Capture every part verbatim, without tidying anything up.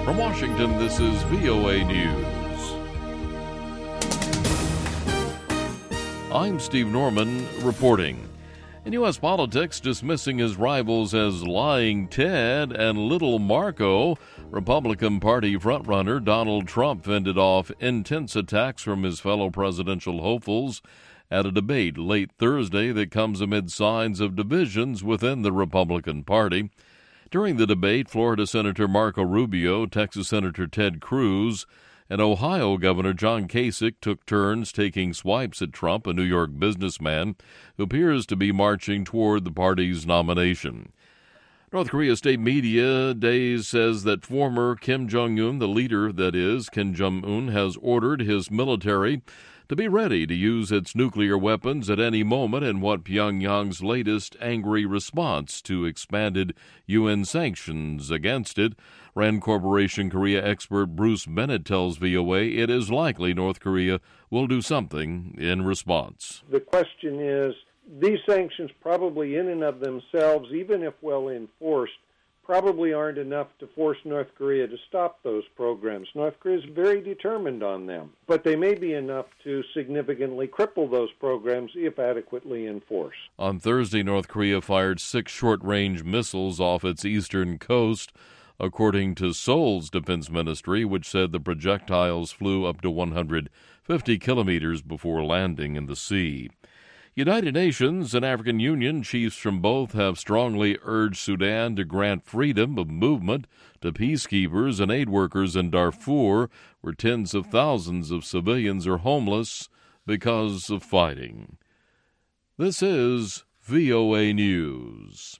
From Washington, this is V O A News. I'm Steve Norman reporting. In U S politics, dismissing his rivals as Lying Ted and Little Marco, Republican Party frontrunner Donald Trump fended off intense attacks from his fellow presidential hopefuls at a debate late Thursday that comes amid signs of divisions within the Republican Party. During the debate, Florida Senator Marco Rubio, Texas Senator Ted Cruz, and Ohio Governor John Kasich took turns taking swipes at Trump, a New York businessman who appears to be marching toward the party's nomination. North Korea state media days says that former Kim Jong-un, the leader that is, Kim Jong-un, has ordered his military to be ready to use its nuclear weapons at any moment in what Pyongyang's latest angry response to expanded U N sanctions against it. Rand Corporation Korea expert Bruce Bennett tells V O A it is likely North Korea will do something in response. The question is, these sanctions probably in and of themselves, even if well enforced, probably aren't enough to force North Korea to stop those programs. North Korea is very determined on them, but they may be enough to significantly cripple those programs if adequately enforced. On Thursday, North Korea fired six short-range missiles off its eastern coast, according to Seoul's defense ministry, which said the projectiles flew up to one hundred fifty kilometers before landing in the sea. United Nations and African Union chiefs from both have strongly urged Sudan to grant freedom of movement to peacekeepers and aid workers in Darfur, where tens of thousands of civilians are homeless because of fighting. This is V O A News.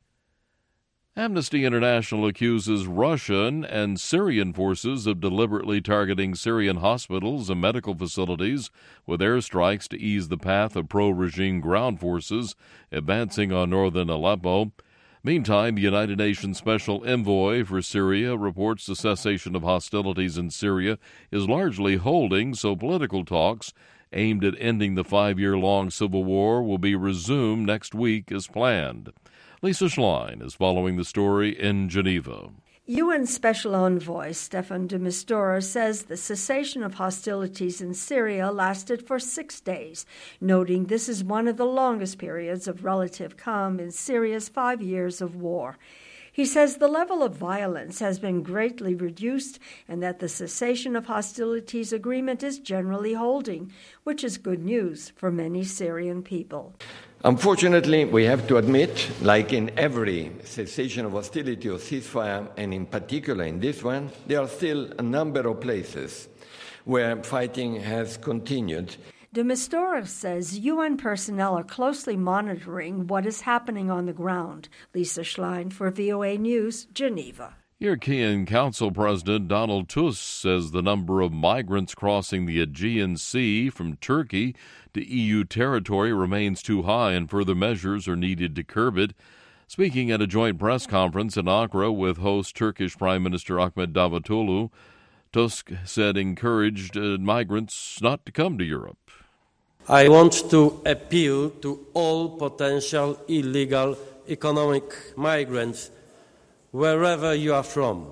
Amnesty International accuses Russian and Syrian forces of deliberately targeting Syrian hospitals and medical facilities with airstrikes to ease the path of pro-regime ground forces advancing on northern Aleppo. Meantime, the United Nations Special Envoy for Syria reports the cessation of hostilities in Syria is largely holding, so political talks aimed at ending the five-year-long civil war will be resumed next week as planned. Lisa Schlein is following the story in Geneva. U N Special Envoy Staffan de Mistura says the cessation of hostilities in Syria lasted for six days, noting this is one of the longest periods of relative calm in Syria's five years of war. He says the level of violence has been greatly reduced and that the cessation of hostilities agreement is generally holding, which is good news for many Syrian people. Unfortunately, we have to admit, like in every cessation of hostility or ceasefire, and in particular in this one, there are still a number of places where fighting has continued. De Mistura says U N personnel are closely monitoring what is happening on the ground. Lisa Schlein for V O A News, Geneva. European Council President Donald Tusk says the number of migrants crossing the Aegean Sea from Turkey to E U territory remains too high and further measures are needed to curb it. Speaking at a joint press conference in Ankara with host Turkish Prime Minister Ahmet Davutoglu, Tusk said encouraged uh, migrants not to come to Europe. I want to appeal to all potential illegal economic migrants wherever you are from.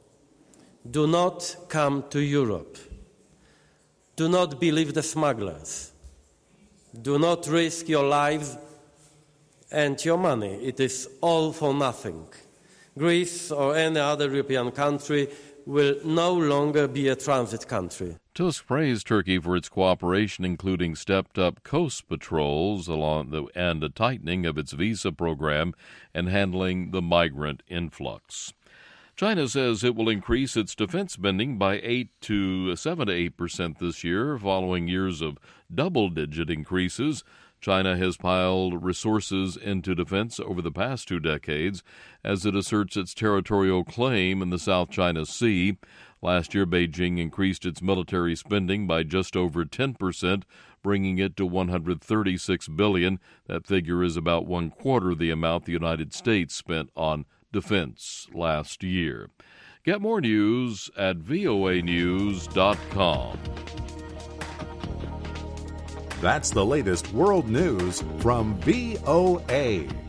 Do not come to Europe. Do not believe the smugglers. Do not risk your lives and your money. It is all for nothing. Greece or any other European country will no longer be a transit country. Tusk praised Turkey for its cooperation, including stepped-up coast patrols along the, and a tightening of its visa program and handling the migrant influx. China says it will increase its defense spending by eight to seven to eight percent this year, following years of double-digit increases. China has piled resources into defense over the past two decades as it asserts its territorial claim in the South China Sea. Last year, Beijing increased its military spending by just over ten percent, bringing it to one hundred thirty-six billion dollars. That figure is about one-quarter the amount the United States spent on defense last year. Get more news at V O A news dot com. That's the latest world news from V O A.